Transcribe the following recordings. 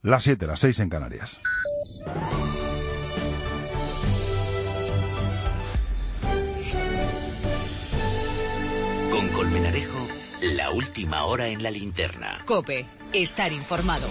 Las 7, las 6 en Canarias. Con Colmenarejo, la última hora en la linterna. COPE, estar informado.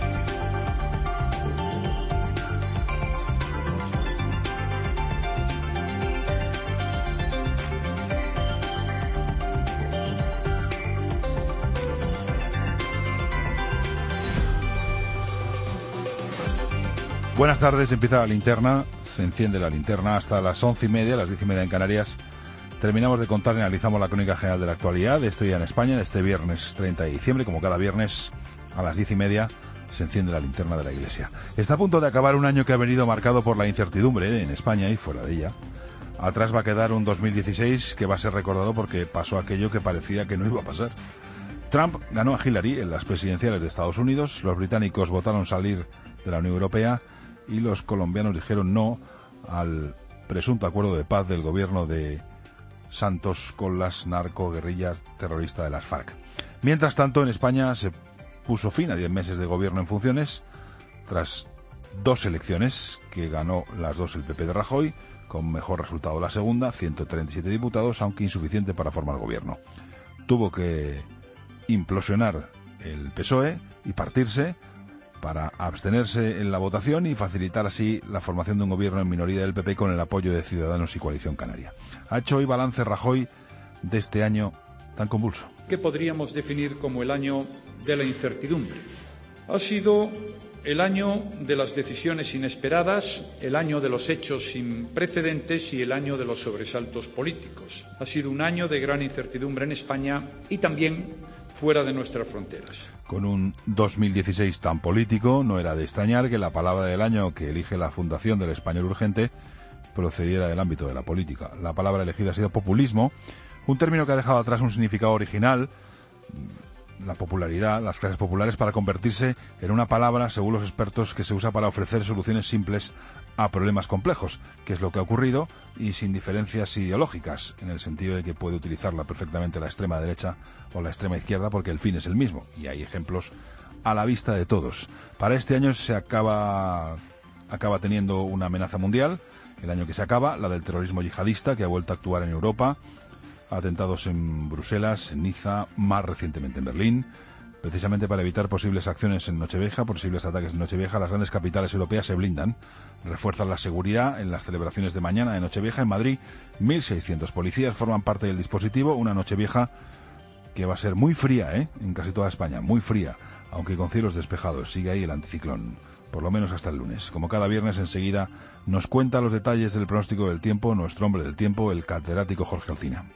Buenas tardes, empieza la linterna, se enciende la linterna hasta las 11:30, las 10:30 en Canarias. Terminamos de contar y analizamos la crónica general de la actualidad de este día en España, de este viernes 30 de diciembre. Como cada viernes a las 10:30 se enciende la linterna de la Iglesia. Está a punto de acabar un año que ha venido marcado por la incertidumbre en España y fuera de ella. Atrás va a quedar un 2016 que va a ser recordado porque pasó aquello que parecía que no iba a pasar. Trump ganó a Hillary en las presidenciales de Estados Unidos, los británicos votaron salir de la Unión Europea y los colombianos dijeron no al presunto acuerdo de paz del gobierno de Santos con las narcoguerrillas terroristas de las FARC. Mientras tanto, en España se puso fin a 10 meses de gobierno en funciones, tras 2 elecciones, que ganó las 2 el PP de Rajoy, con mejor resultado la segunda, 137 diputados, aunque insuficiente para formar gobierno. Tuvo que implosionar el PSOE y partirse para abstenerse en la votación y facilitar así la formación de un gobierno en minoría del PP con el apoyo de Ciudadanos y Coalición Canaria. Ha hecho hoy balance Rajoy de este año tan convulso. ¿Qué podríamos definir como el año de la incertidumbre? Ha sido el año de las decisiones inesperadas, el año de los hechos sin precedentes y el año de los sobresaltos políticos. Ha sido un año de gran incertidumbre en España y también fuera de nuestras fronteras. Con un 2016 tan político, no era de extrañar que la palabra del año que elige la Fundación del Español Urgente procediera del ámbito de la política. La palabra elegida ha sido populismo, un término que ha dejado atrás un significado original, la popularidad, las clases populares, para convertirse en una palabra, según los expertos, que se usa para ofrecer soluciones simples a problemas complejos, que es lo que ha ocurrido, y sin diferencias ideológicas, en el sentido de que puede utilizarla perfectamente la extrema derecha o la extrema izquierda, porque el fin es el mismo, y hay ejemplos a la vista de todos. Para este año se acaba teniendo una amenaza mundial, el año que se acaba, la del terrorismo yihadista, que ha vuelto a actuar en Europa, atentados en Bruselas, en Niza, más recientemente en Berlín. Precisamente para evitar posibles acciones en Nochevieja, posibles ataques en Nochevieja, las grandes capitales europeas se blindan, refuerzan la seguridad en las celebraciones de mañana de Nochevieja. En Madrid, 1.600 policías forman parte del dispositivo, una Nochevieja que va a ser muy fría, en casi toda España, muy fría, aunque con cielos despejados. Sigue ahí el anticiclón, por lo menos hasta el lunes. Como cada viernes, enseguida nos cuenta los detalles del pronóstico del tiempo nuestro hombre del tiempo, el catedrático Jorge Alsina.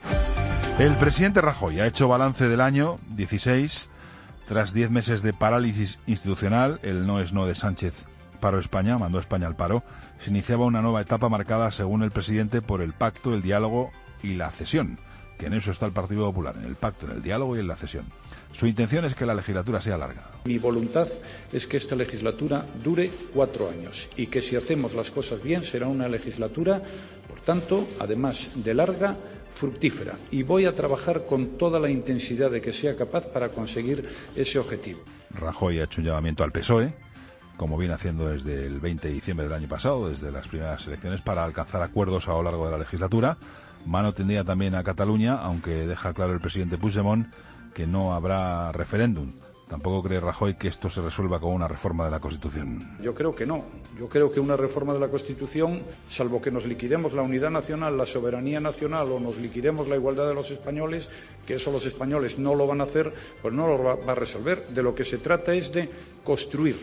El presidente Rajoy ha hecho balance del año 16. Tras 10 meses de parálisis institucional, el no es no de Sánchez paró España, mandó a España al paro. Se iniciaba una nueva etapa marcada, según el presidente, por el pacto, el diálogo y la cesión, que en eso está el Partido Popular, en el pacto, en el diálogo y en la cesión. Su intención es que la legislatura sea larga. Mi voluntad es que esta legislatura dure 4 años y que si hacemos las cosas bien será una legislatura, por tanto, además de larga, fructífera, y voy a trabajar con toda la intensidad de que sea capaz para conseguir ese objetivo. Rajoy ha hecho un llamamiento al PSOE, como viene haciendo desde el 20 de diciembre del año pasado, desde las primeras elecciones, para alcanzar acuerdos a lo largo de la legislatura. Mano tendida también a Cataluña, aunque deja claro el presidente Puigdemont que no habrá referéndum. Tampoco cree Rajoy que esto se resuelva con una reforma de la Constitución. Yo creo que no. Yo creo que una reforma de la Constitución, salvo que nos liquidemos la unidad nacional, la soberanía nacional o nos liquidemos la igualdad de los españoles, que eso los españoles no lo van a hacer, pues no lo va a resolver. De lo que se trata es de construir.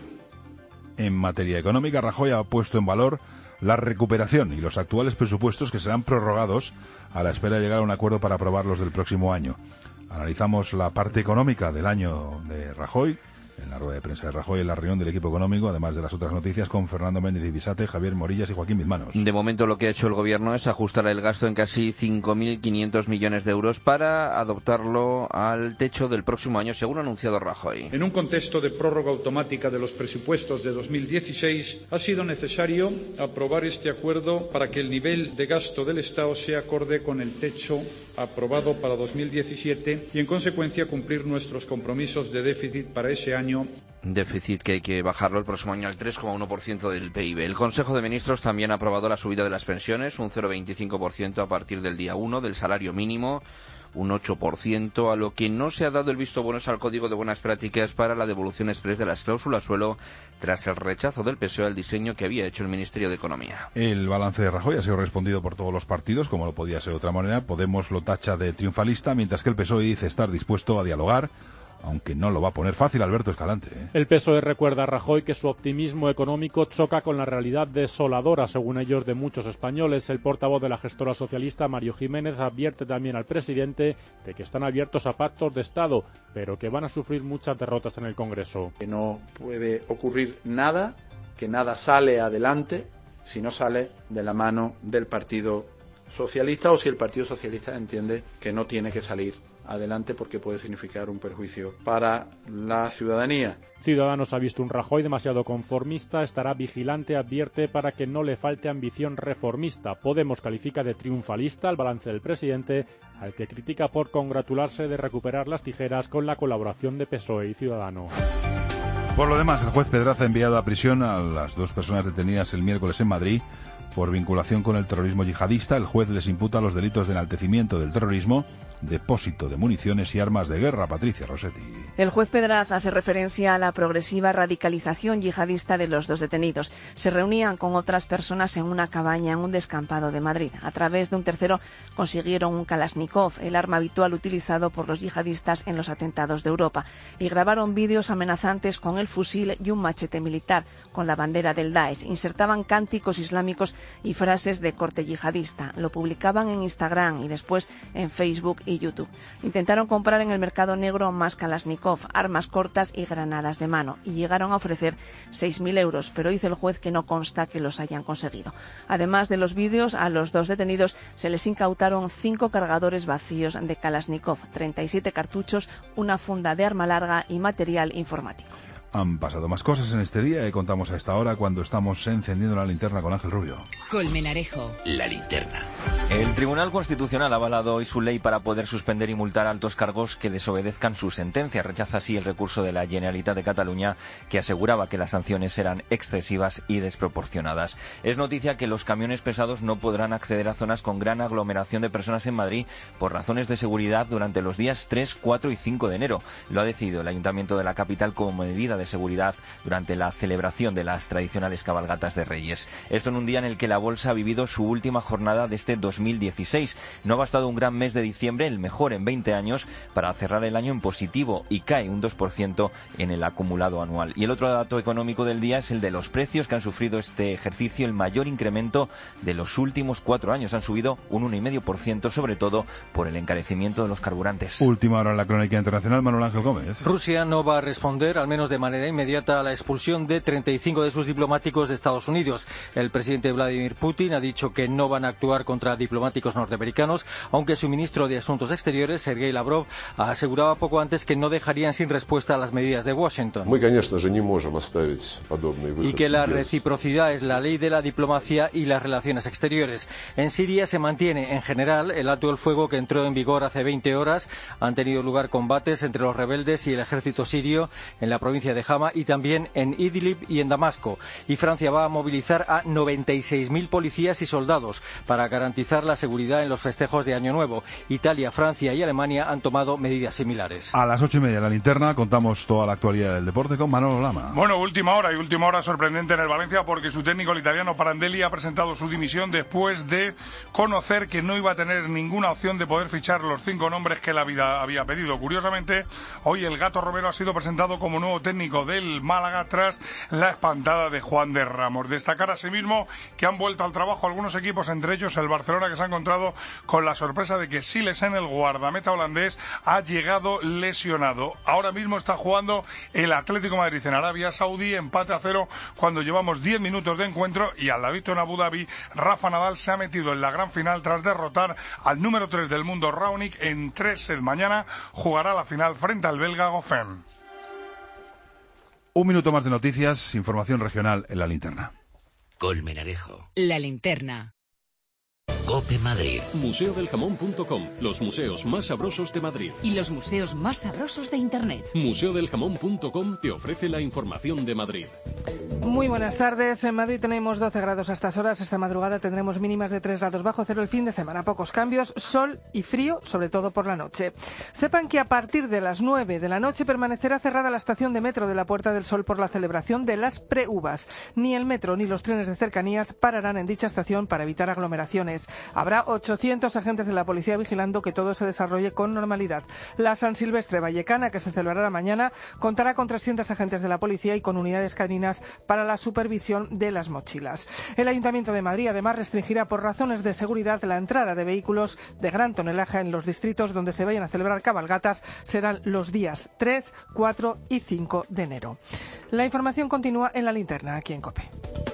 En materia económica, Rajoy ha puesto en valor la recuperación y los actuales presupuestos que serán prorrogados a la espera de llegar a un acuerdo para aprobarlos del próximo año. Analizamos la parte económica del año de Rajoy, en la rueda de prensa de Rajoy, en la reunión del equipo económico, además de las otras noticias, con Fernando Méndez y Bisate, Javier Morillas y Joaquín Bizmanos. De momento lo que ha hecho el gobierno es ajustar el gasto en casi 5.500 millones de euros para adoptarlo al techo del próximo año, según ha anunciado Rajoy. En un contexto de prórroga automática de los presupuestos de 2016, ha sido necesario aprobar este acuerdo para que el nivel de gasto del Estado sea acorde con el techo aprobado para 2017 y, en consecuencia, cumplir nuestros compromisos de déficit para ese año año. Déficit que hay que bajarlo el próximo año al 3,1% del PIB. El Consejo de Ministros también ha aprobado la subida de las pensiones, un 0,25% a partir del día 1 del salario mínimo, un 8%, a lo que no se ha dado el visto bueno es al Código de Buenas Prácticas para la devolución exprés de las cláusulas suelo tras el rechazo del PSOE al diseño que había hecho el Ministerio de Economía. El balance de Rajoy ha sido respondido por todos los partidos, como no podía ser de otra manera. Podemos lo tacha de triunfalista, mientras que el PSOE dice estar dispuesto a dialogar, aunque no lo va a poner fácil. Alberto Escalante. El PSOE recuerda a Rajoy que su optimismo económico choca con la realidad desoladora, según ellos, de muchos españoles. El portavoz de la gestora socialista, Mario Jiménez, advierte también al presidente de que están abiertos a pactos de Estado, pero que van a sufrir muchas derrotas en el Congreso. Que no puede ocurrir nada, que nada sale adelante si no sale de la mano del Partido Socialista o si el Partido Socialista entiende que no tiene que salir adelante porque puede significar un perjuicio para la ciudadanía. Ciudadanos ha visto un Rajoy demasiado conformista, estará vigilante, advierte, para que no le falte ambición reformista. Podemos califica de triunfalista el balance del presidente, al que critica por congratularse de recuperar las tijeras con la colaboración de PSOE y Ciudadanos. Por lo demás, el juez Pedraza ha enviado a prisión a las 2 personas detenidas el miércoles en Madrid por vinculación con el terrorismo yihadista. El juez les imputa los delitos de enaltecimiento del terrorismo, depósito de municiones y armas de guerra. Patricia Rossetti. El juez Pedraza hace referencia a la progresiva radicalización yihadista de los 2 detenidos. Se reunían con otras personas en una cabaña en un descampado de Madrid. A través de un tercero consiguieron un Kalashnikov, el arma habitual utilizado por los yihadistas en los atentados de Europa, y grabaron vídeos amenazantes con el fusil y un machete militar con la bandera del Daesh. Insertaban cánticos islámicos y frases de corte yihadista. Lo publicaban en Instagram y después en Facebook y YouTube. Intentaron comprar en el mercado negro más Kalashnikov, armas cortas y granadas de mano, y llegaron a ofrecer 6.000 euros, pero dice el juez que no consta que los hayan conseguido. Además de los vídeos, a los 2 detenidos se les incautaron 5 cargadores vacíos de Kalashnikov, 37 cartuchos, una funda de arma larga y material informático. Han pasado más cosas en este día y contamos a esta hora cuando estamos encendiendo la linterna con Ángel Rubio. Colmenarejo. La linterna. El Tribunal Constitucional ha avalado hoy su ley para poder suspender y multar a altos cargos que desobedezcan su sentencia. Rechaza así el recurso de la Generalitat de Cataluña, que aseguraba que las sanciones eran excesivas y desproporcionadas. Es noticia que los camiones pesados no podrán acceder a zonas con gran aglomeración de personas en Madrid por razones de seguridad durante los días 3, 4 y 5 de enero. Lo ha decidido el Ayuntamiento de la capital como medida de seguridad durante la celebración de las tradicionales cabalgatas de Reyes. Esto en un día en el que la bolsa ha vivido su última jornada de este 2016. No ha bastado un gran mes de diciembre, el mejor en 20 años, para cerrar el año en positivo y cae un 2% en el acumulado anual. Y el otro dato económico del día es el de los precios, que han sufrido este ejercicio el mayor incremento de los últimos 4 años. Han subido un 1,5%, sobre todo por el encarecimiento de los carburantes. Última hora en la crónica internacional, Manuel Ángel Gómez. Rusia no va a responder, al menos de manera inmediata, a la expulsión de 35 de sus diplomáticos de Estados Unidos. El presidente Vladimir Putin ha dicho que no van a actuar contra diplomáticos norteamericanos, aunque su ministro de Asuntos Exteriores, Sergei Lavrov, aseguraba poco antes que no dejarían sin respuesta a las medidas de Washington. Y que la reciprocidad es la ley de la diplomacia y las relaciones exteriores. En Siria se mantiene, en general, el alto el fuego que entró en vigor hace 20 horas. Han tenido lugar combates entre los rebeldes y el ejército sirio en la provincia de Hama y también en Idlib y en Damasco. Y Francia va a movilizar a 96.000 policías y soldados para garantizar la seguridad en los festejos de Año Nuevo. Italia, Francia y Alemania han tomado medidas similares. A las 8:30 en la linterna contamos toda la actualidad del deporte con Manolo Lama. Bueno, última hora sorprendente en el Valencia, porque su técnico, el italiano Prandelli, ha presentado su dimisión después de conocer que no iba a tener ninguna opción de poder fichar los 5 nombres que la vida había pedido. Curiosamente, hoy el Gato Romero ha sido presentado como nuevo técnico del Málaga tras la espantada de Juan de Ramos. Destacar asimismo que han vuelto al trabajo algunos equipos, entre ellos el Barcelona, que se ha encontrado con la sorpresa de que Silesen, el guardameta holandés, ha llegado lesionado. Ahora mismo está jugando el Atlético de Madrid en Arabia Saudí, empate a 0 cuando llevamos 10 minutos de encuentro, y al ladito en Abu Dhabi, Rafa Nadal se ha metido en la gran final tras derrotar al número 3 del mundo, Raonic, en 3 sets. Mañana jugará la final frente al belga Goffin. Un minuto más de noticias, información regional en la linterna. Colmenarejo. La linterna. COPE Madrid. Museodeljamón.com, los museos más sabrosos de Madrid. Y los museos más sabrosos de Internet. Museodeljamón.com te ofrece la información de Madrid. Muy buenas tardes. En Madrid tenemos 12 grados a estas horas. Esta madrugada tendremos mínimas de 3 grados bajo cero el fin de semana. Pocos cambios, sol y frío, sobre todo por la noche. Sepan que a partir de las 9 de la noche permanecerá cerrada la estación de metro de la Puerta del Sol por la celebración de las pre-uvas. Ni el metro ni los trenes de cercanías pararán en dicha estación para evitar aglomeraciones. Habrá 800 agentes de la policía vigilando que todo se desarrolle con normalidad. La San Silvestre Vallecana, que se celebrará mañana, contará con 300 agentes de la policía y con unidades caninas para la supervisión de las mochilas. El Ayuntamiento de Madrid, además, restringirá por razones de seguridad la entrada de vehículos de gran tonelaje en los distritos donde se vayan a celebrar cabalgatas. Serán los días 3, 4 y 5 de enero. La información continúa en La Linterna, aquí en COPE.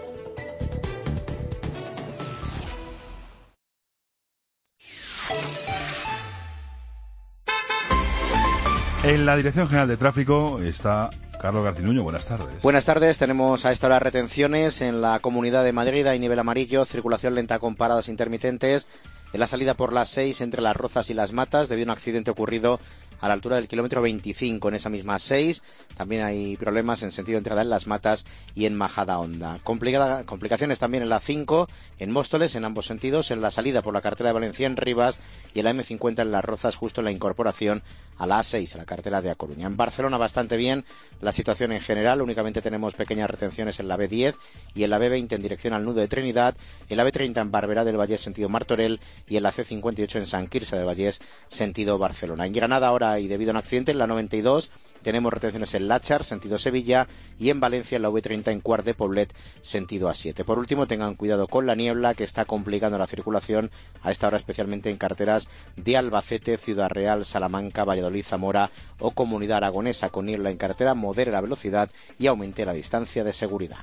En la Dirección General de Tráfico está Carlos Garcinuño. Buenas tardes. Buenas tardes. Tenemos a esta hora retenciones en la Comunidad de Madrid. Hay nivel amarillo, circulación lenta con paradas intermitentes en la salida por las 6 entre Las Rozas y Las Matas debido a un accidente ocurrido a la altura del kilómetro 25 en esa misma 6. También hay problemas en sentido de entrada en Las Matas y en Majadahonda. Complicaciones también en la 5 en Móstoles en ambos sentidos, en la salida por la carretera de Valencia en Rivas y en la M50 en Las Rozas justo en la incorporación a la A6, a la carretera de A Coruña. En Barcelona bastante bien la situación en general, únicamente tenemos pequeñas retenciones en la B10 y en la B20 en dirección al nudo de Trinidad, en la B30 en Barberá del Vallés sentido Martorell y en la C58 en Sant Quirze del Vallés sentido Barcelona. En Granada ahora y debido a un accidente en la 92 tenemos retenciones en Láchar sentido Sevilla y en Valencia en la V30 en Quart de Poblet sentido A7. Por último, tengan cuidado con la niebla que está complicando la circulación a esta hora, especialmente en carreteras de Albacete, Ciudad Real, Salamanca, Valladolid, Zamora o Comunidad Aragonesa. Con niebla en carretera, modere la velocidad y aumente la distancia de seguridad.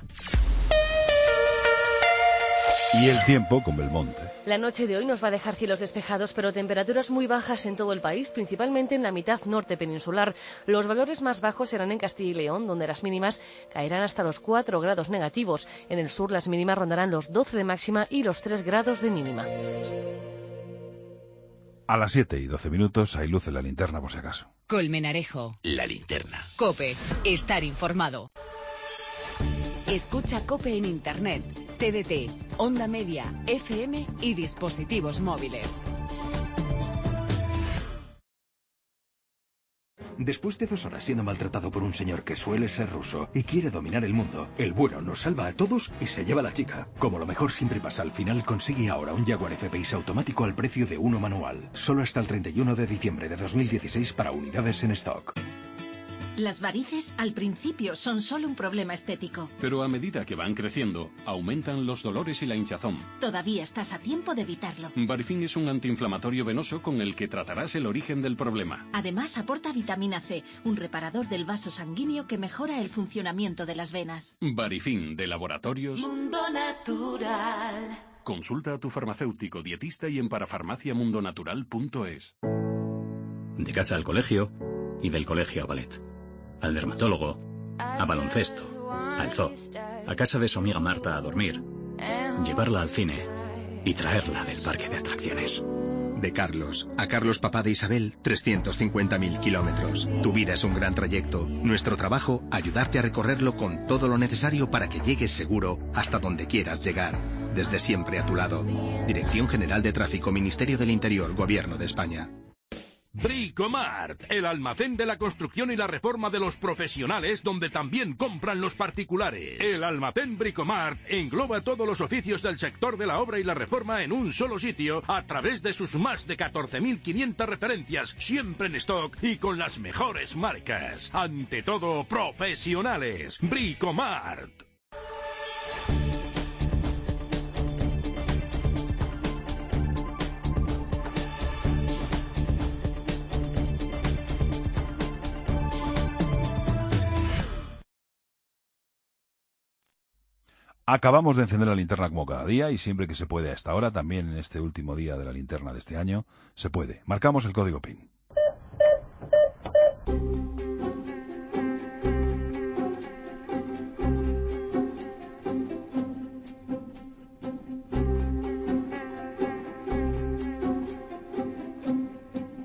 Y el tiempo con Belmonte. La noche de hoy nos va a dejar cielos despejados, pero temperaturas muy bajas en todo el país, principalmente en la mitad norte peninsular. Los valores más bajos serán en Castilla y León, donde las mínimas caerán hasta los 4 grados negativos. En el sur las mínimas rondarán los 12 de máxima y los 3 grados de mínima. A las 7 y 12 minutos hay luz en la linterna por si acaso. Colmenarejo. La Linterna. COPE. Estar informado. Escucha COPE en Internet, TDT, Onda Media, FM y dispositivos móviles. Después de 2 horas siendo maltratado por un señor que suele ser ruso y quiere dominar el mundo, el bueno nos salva a todos y se lleva a la chica. Como lo mejor siempre pasa al final, consigue ahora un Jaguar F-Pace automático al precio de uno manual. Solo hasta el 31 de diciembre de 2016 para unidades en stock. Las varices al principio son solo un problema estético. Pero a medida que van creciendo, aumentan los dolores y la hinchazón. Todavía estás a tiempo de evitarlo. Varifin es un antiinflamatorio venoso con el que tratarás el origen del problema. Además aporta vitamina C, un reparador del vaso sanguíneo que mejora el funcionamiento de las venas. Varifin, de Laboratorios Mundo Natural. Consulta a tu farmacéutico dietista y en parafarmaciamundonatural.es. De casa al colegio y del colegio a ballet. Al dermatólogo, a baloncesto, al zoo, a casa de su amiga Marta a dormir, llevarla al cine y traerla del parque de atracciones. De Carlos a Carlos, papá de Isabel, 350.000 kilómetros. Tu vida es un gran trayecto. Nuestro trabajo, ayudarte a recorrerlo con todo lo necesario para que llegues seguro hasta donde quieras llegar. Desde siempre a tu lado. Dirección General de Tráfico, Ministerio del Interior, Gobierno de España. Bricomart, el almacén de la construcción y la reforma de los profesionales, donde también compran los particulares. El almacén Bricomart engloba todos los oficios del sector de la obra y la reforma en un solo sitio, a través de sus más de 14.500 referencias, siempre en stock y con las mejores marcas. Ante todo, profesionales. Bricomart. Acabamos de encender la linterna como cada día y siempre que se puede a esta hora, también en este último día de la linterna de este año, se puede. Marcamos el código PIN.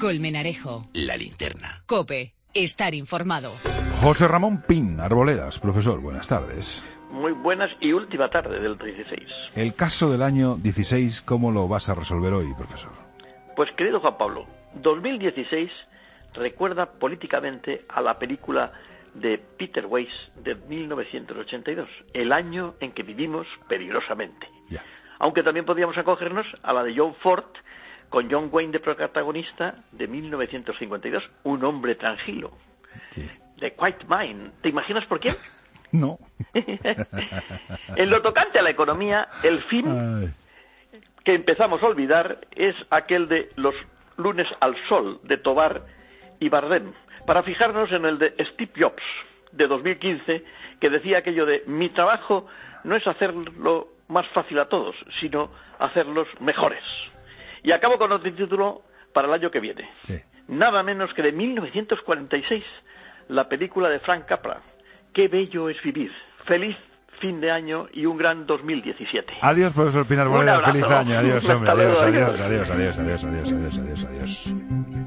Colmenarejo. La linterna. COPE. Estar informado. José Ramón Pin, Arboledas. Profesor, buenas tardes. Muy buenas y última tarde del 16. El caso del año 16, ¿cómo lo vas a resolver hoy, profesor? Pues, querido Juan Pablo, 2016 recuerda políticamente a la película de Peter Weiss de 1982, el año en que vivimos peligrosamente. Ya. Aunque también podríamos acogernos a la de John Ford, con John Wayne de protagonista, de 1952, Un hombre tranquilo. Sí. The Quiet Mind. ¿Te imaginas por quién? No. En lo tocante a la economía, el fin que empezamos a olvidar es aquel de Los lunes al sol, de Tovar y Bardem, para fijarnos en el de Steve Jobs, de 2015, que decía aquello de: mi trabajo no es hacerlo más fácil a todos, sino hacerlos mejores. Y acabo con otro título para el año que viene. Sí. Nada menos que de 1946, la película de Frank Capra, Qué bello es vivir. Feliz fin de año y un gran 2017. Adiós, profesor Pin Arboledas. Feliz año. Adiós, hombre. Adiós, Adiós. Adiós.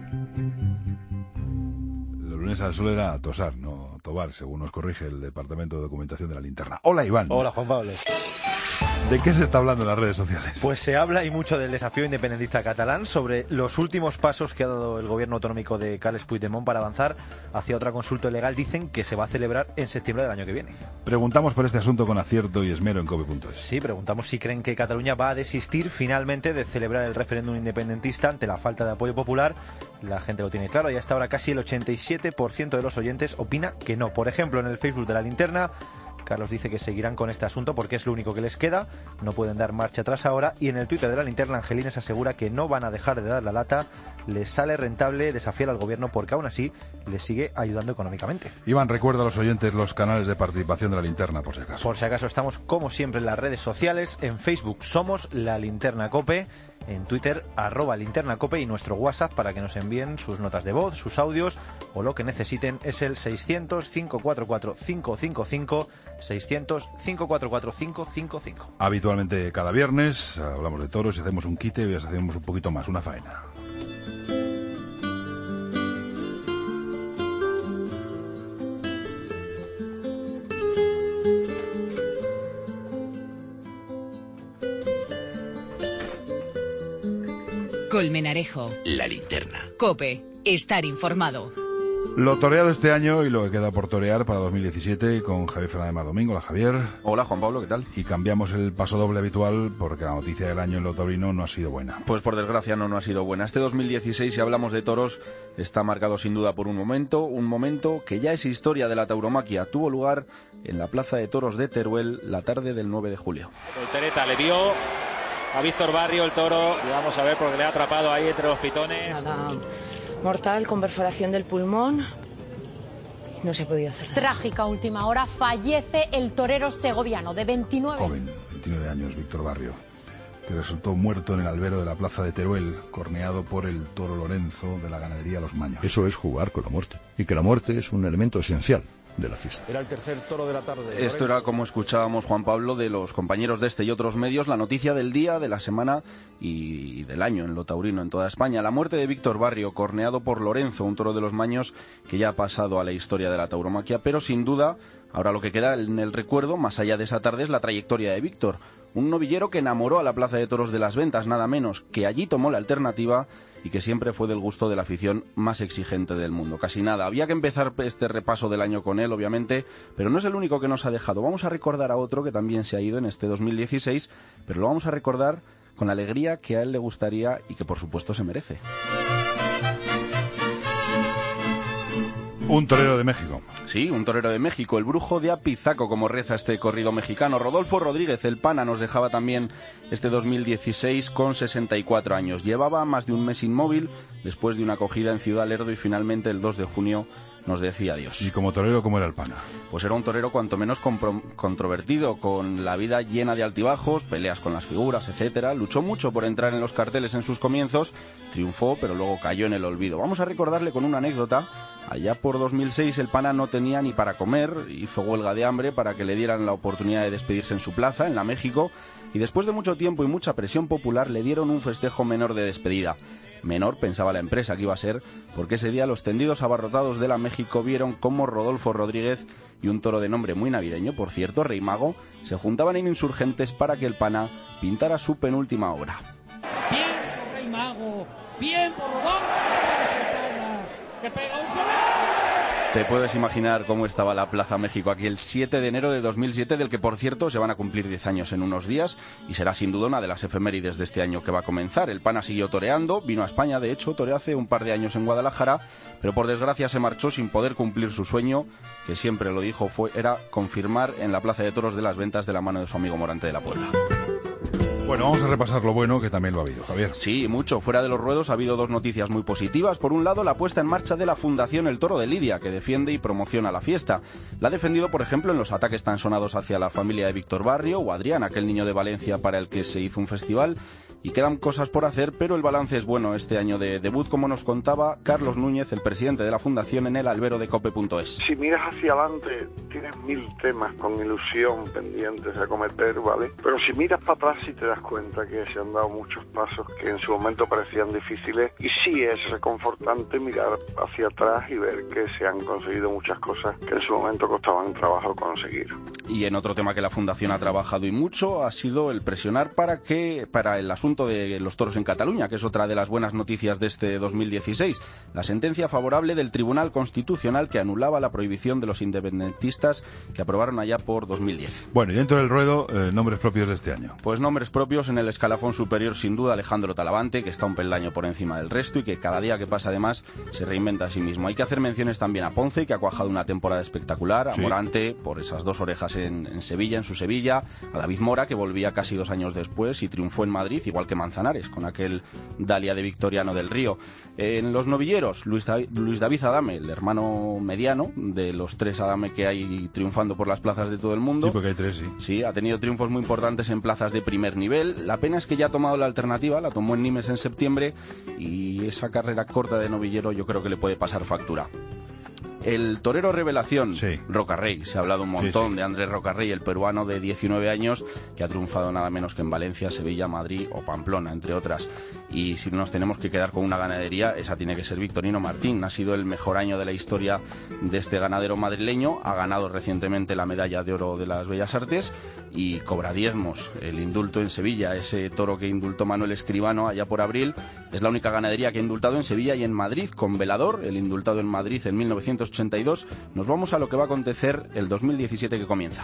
Los lunes al sol era tosar, no tobar, según nos corrige el Departamento de Documentación de la Linterna. Hola, Iván. Hola, Juan Pablo. ¿De qué se está hablando en las redes sociales? Pues se habla y mucho del desafío independentista catalán, sobre los últimos pasos que ha dado el gobierno autonómico de Carles Puigdemont para avanzar hacia otra consulta legal. Dicen que se va a celebrar en septiembre del año que viene. Preguntamos por este asunto con acierto y esmero en cope.es. Sí, preguntamos si creen que Cataluña va a desistir finalmente de celebrar el referéndum independentista ante la falta de apoyo popular. La gente lo tiene claro y hasta ahora casi el 87% de los oyentes opina que no. Por ejemplo, en el Facebook de La Linterna, Carlos dice que seguirán con este asunto porque es lo único que les queda, no pueden dar marcha atrás ahora. Y en el Twitter de La Linterna, Angelines asegura que no van a dejar de dar la lata, les sale rentable desafiar al gobierno porque aún así les sigue ayudando económicamente. Iván, recuerda a los oyentes los canales de participación de La Linterna, por si acaso. Por si acaso, estamos como siempre en las redes sociales. En Facebook somos La Linterna Cope, en Twitter @linternacope, y nuestro WhatsApp para que nos envíen sus notas de voz, sus audios o lo que necesiten es el 600-544-555, 600-544-555. Habitualmente cada viernes hablamos de toros y hacemos un quite, y hoy hacemos un poquito más, una faena. Colmenarejo. La linterna. COPE. Estar informado. Lo toreado este año y lo que queda por torear para 2017 con Javier Fernández Mardomingo. Hola, Javier. Hola, Juan Pablo, ¿qué tal? Y cambiamos el paso doble habitual porque la noticia del año en lo taurino no ha sido buena. Pues por desgracia no ha sido buena. Este 2016, si hablamos de toros, está marcado sin duda por un momento que ya es historia de la tauromaquia. Tuvo lugar en la Plaza de Toros de Teruel la tarde del 9 de julio. Voltereta le vio a Víctor Barrio el toro, y vamos a ver porque le ha atrapado ahí entre los pitones. Nada mortal, con perforación del pulmón. No se ha podido hacer nada. Trágica última hora, fallece el torero segoviano de 29 años, Víctor Barrio, que resultó muerto en el albero de la Plaza de Teruel, corneado por el toro Lorenzo de la ganadería Los Maños. Eso es jugar con la muerte, y que la muerte es un elemento esencial de la fiesta. Era el tercer toro de la tarde. Esto era, como escuchábamos, Juan Pablo, de los compañeros de este y otros medios, la noticia del día, de la semana y del año en lo taurino en toda España. La muerte de Víctor Barrio, corneado por Lorenzo, un toro de Los Maños que ya ha pasado a la historia de la tauromaquia, pero sin duda, ahora lo que queda en el recuerdo, más allá de esa tarde, es la trayectoria de Víctor. Un novillero que enamoró a la Plaza de Toros de las Ventas, nada menos, que allí tomó la alternativa y que siempre fue del gusto de la afición más exigente del mundo. Casi nada. Había que empezar este repaso del año con él, obviamente, pero no es el único que nos ha dejado. Vamos a recordar a otro que también se ha ido en este 2016, pero lo vamos a recordar con la alegría que a él le gustaría y que por supuesto se merece. Un torero de México. Sí, un torero de México, el Brujo de Apizaco, como reza este corrido mexicano. Rodolfo Rodríguez, el Pana, nos dejaba también este 2016 con 64 años. Llevaba más de un mes inmóvil después de una acogida en Ciudad Lerdo y finalmente el 2 de junio nos decía adiós. ¿Y como torero cómo era el Pana? Pues era un torero cuanto menos controvertido, con la vida llena de altibajos, peleas con las figuras, etcétera. Luchó mucho por entrar en los carteles en sus comienzos, triunfó, pero luego cayó en el olvido. Vamos a recordarle con una anécdota Allá por 2006 el Pana no tenía ni para comer, hizo huelga de hambre para que le dieran la oportunidad de despedirse en su plaza, en la México, y después de mucho tiempo y mucha presión popular le dieron un festejo menor de despedida. Menor, pensaba la empresa que iba a ser, porque ese día los tendidos abarrotados de la México vieron cómo Rodolfo Rodríguez y un toro de nombre muy navideño, por cierto, Rey Mago, se juntaban en Insurgentes para que el Pana pintara su penúltima obra. Bien por Rey Mago, bien por Rodolfo, que pega un solo. Te puedes imaginar cómo estaba la Plaza México aquí el 7 de enero de 2007, del que, por cierto, se van a cumplir 10 años en unos días, y será sin duda una de las efemérides de este año que va a comenzar. El Pana siguió toreando, vino a España, de hecho, toreó hace un par de años en Guadalajara, pero por desgracia se marchó sin poder cumplir su sueño, que siempre lo dijo, era confirmar en la Plaza de Toros de las Ventas de la mano de su amigo Morante de la Puebla. Bueno, vamos a repasar lo bueno, que también lo ha habido, Javier. Sí, mucho. Fuera de los ruedos ha habido dos noticias muy positivas. Por un lado, la puesta en marcha de la Fundación El Toro de Lidia, que defiende y promociona la fiesta. La ha defendido, por ejemplo, en los ataques tan sonados hacia la familia de Víctor Barrio o Adrián, aquel niño de Valencia para el que se hizo un festival. Y quedan cosas por hacer, pero el balance es bueno este año de debut, como nos contaba Carlos Núñez, el presidente de la Fundación, en el albero de cope.es. Si miras hacia adelante, tienes 1000 temas con ilusión pendientes a acometer, ¿vale? Pero si miras para atrás, sí te das cuenta que se han dado muchos pasos que en su momento parecían difíciles, y sí es reconfortante mirar hacia atrás y ver que se han conseguido muchas cosas que en su momento costaban trabajo conseguir. Y en otro tema que la Fundación ha trabajado y mucho ha sido el presionar para el asunto de los toros en Cataluña, que es otra de las buenas noticias de este 2016. La sentencia favorable del Tribunal Constitucional que anulaba la prohibición de los independentistas que aprobaron allá por 2010. Bueno, y dentro del ruedo, nombres propios de este año. Pues nombres propios en el escalafón superior, sin duda, Alejandro Talavante, que está un peldaño por encima del resto y que cada día que pasa además se reinventa a sí mismo. Hay que hacer menciones también a Ponce, que ha cuajado una temporada espectacular, a Morante, por esas dos orejas en Sevilla, en su Sevilla, a David Mora, que volvía casi 2 años después y triunfó en Madrid, igual que Manzanares, con aquel Dalia de Victoriano del Río. En los novilleros, Luis David Adame, el hermano mediano de los 3 Adame que hay triunfando por las plazas de todo el mundo. Sí, porque hay 3, sí. Sí, ha tenido triunfos muy importantes en plazas de primer nivel. La pena es que ya ha tomado la alternativa, la tomó en Nimes en septiembre, y esa carrera corta de novillero yo creo que le puede pasar factura. El torero revelación, Rocarrey, se ha hablado un montón de Andrés Rocarrey, el peruano de 19 años, que ha triunfado nada menos que en Valencia, Sevilla, Madrid o Pamplona, entre otras. Y si nos tenemos que quedar con una ganadería, esa tiene que ser Victorino Martín. Ha sido el mejor año de la historia de este ganadero madrileño, ha ganado recientemente la medalla de oro de las Bellas Artes y cobra diezmos. El indulto en Sevilla, ese toro que indultó Manuel Escribano allá por abril, es la única ganadería que ha indultado en Sevilla y en Madrid, con Velador, el indultado en Madrid en 1982. Nos vamos a lo que va a acontecer el 2017 que comienza.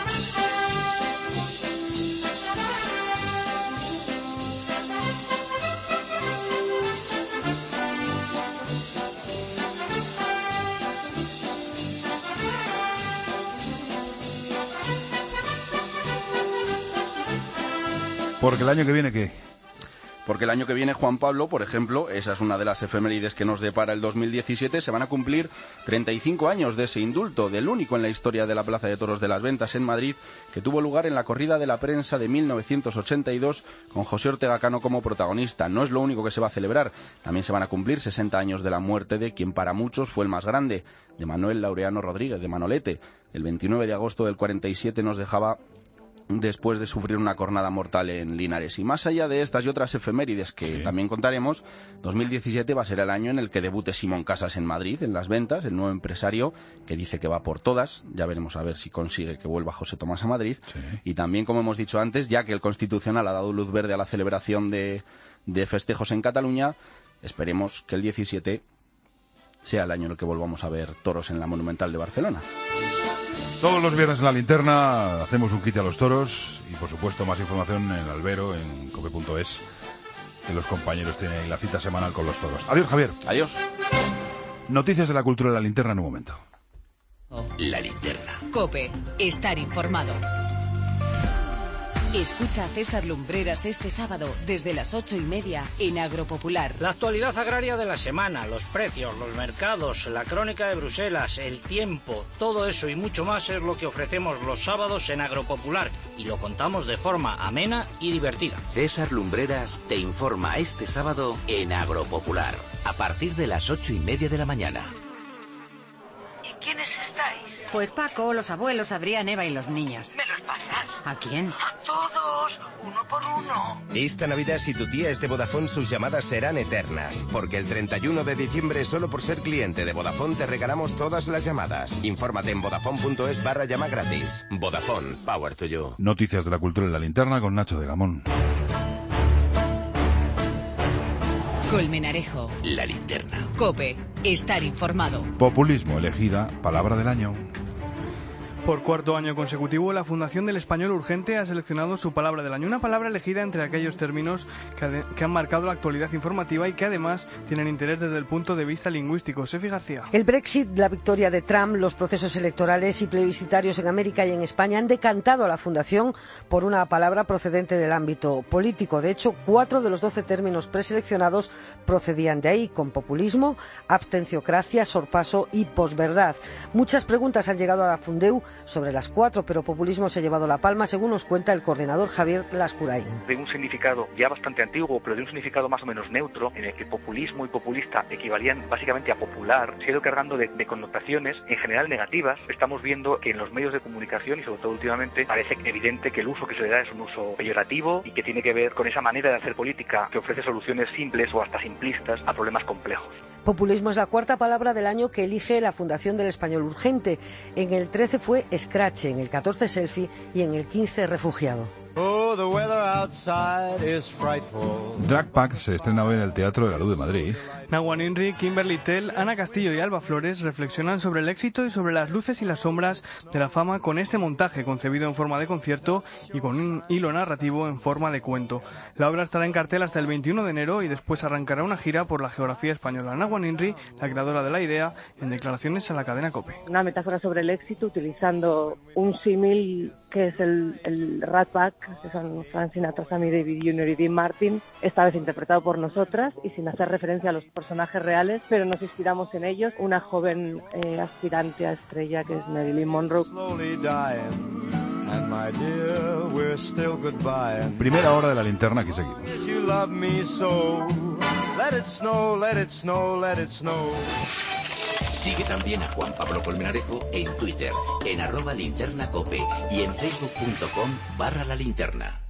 Porque el año que viene, ¿qué? Porque el año que viene, Juan Pablo, por ejemplo, esa es una de las efemérides que nos depara el 2017, se van a cumplir 35 años de ese indulto, del único en la historia de la Plaza de Toros de las Ventas en Madrid, que tuvo lugar en la corrida de la prensa de 1982, con José Ortega Cano como protagonista. No es lo único que se va a celebrar, también se van a cumplir 60 años de la muerte de quien para muchos fue el más grande, de Manuel Laureano Rodríguez, de Manolete. El 29 de agosto del 47 nos dejaba después de sufrir una cornada mortal en Linares. Y más allá de estas y otras efemérides que también contaremos, 2017 va a ser el año en el que debute Simón Casas en Madrid, en las ventas, el nuevo empresario que dice que va por todas. Ya veremos a ver si consigue que vuelva José Tomás a Madrid. Y también, como hemos dicho antes, ya que el Constitucional ha dado luz verde a la celebración de festejos en Cataluña, esperemos que el 17 sea el año en el que volvamos a ver toros en la Monumental de Barcelona. Todos los viernes en la linterna hacemos un quite a los toros y, por supuesto, más información en Albero, en cope.es, que los compañeros tienen ahí la cita semanal con los toros. Adiós, Javier. Adiós. Noticias de la cultura de la linterna en un momento. La linterna. COPE. Estar informado. Escucha a César Lumbreras este sábado desde las 8:30 en Agropopular. La actualidad agraria de la semana, los precios, los mercados, la crónica de Bruselas, el tiempo, todo eso y mucho más es lo que ofrecemos los sábados en Agropopular y lo contamos de forma amena y divertida. César Lumbreras te informa este sábado en Agropopular a partir de las 8:30 de la mañana. ¿Quiénes estáis? Pues Paco, los abuelos, Adrián, Eva y los niños. ¿Me los pasas? ¿A quién? A todos, uno por uno. Esta Navidad, si tu tía es de Vodafone, sus llamadas serán eternas. Porque el 31 de diciembre, solo por ser cliente de Vodafone, te regalamos todas las llamadas. Infórmate en vodafone.es/llama gratis. Vodafone, power to you. Noticias de la cultura en la linterna con Nacho de Gamón. Colmenarejo. La linterna. COPE. Estar informado. Populismo, elegida palabra del año. Por cuarto año consecutivo, la Fundación del Español Urgente ha seleccionado su palabra del año, una palabra elegida entre aquellos términos que han marcado la actualidad informativa y que además tienen interés desde el punto de vista lingüístico. Sefi García. El Brexit, la victoria de Trump, los procesos electorales y plebiscitarios en América y en España han decantado a la Fundación por una palabra procedente del ámbito político. De hecho, 4 de los 12 términos preseleccionados procedían de ahí, con populismo, abstenciocracia, sorpaso y posverdad. Muchas preguntas han llegado a la Fundeu sobre las 4, pero populismo se ha llevado la palma, según nos cuenta el coordinador Javier Lascurain. De un significado ya bastante antiguo, pero de un significado más o menos neutro, en el que populismo y populista equivalían básicamente a popular, se ha ido cargando de connotaciones en general negativas. Estamos viendo que en los medios de comunicación, y sobre todo últimamente, parece evidente que el uso que se le da es un uso peyorativo y que tiene que ver con esa manera de hacer política que ofrece soluciones simples o hasta simplistas a problemas complejos. Populismo es la cuarta palabra del año que elige la Fundación del Español Urgente. En el 13 fue Scratch, en el 14 selfie y en el 15 refugiado. Oh, the weather outside is frightful. Drag Pack se estrena hoy en el Teatro de la Luz de Madrid. Nawan Inri, Kimberly Tell, Ana Castillo y Alba Flores reflexionan sobre el éxito y sobre las luces y las sombras de la fama con este montaje concebido en forma de concierto y con un hilo narrativo en forma de cuento. La obra estará en cartel hasta el 21 de enero y después arrancará una gira por la geografía española. Nawan Inri, la creadora de la idea, en declaraciones a la cadena COPE. Una metáfora sobre el éxito utilizando un símil que es el Rat Pack, que son Frank Sinatra, Sammy Davis Jr. y Dean Martin, esta vez interpretado por nosotras y sin hacer referencia a los personajes reales, pero nos inspiramos en ellos. Una joven aspirante a estrella que es Marilyn Monroe. Primera hora de la linterna, aquí seguimos. Sigue también a Juan Pablo Colmenarejo en Twitter, en @linternacope y en facebook.com/lalinterna.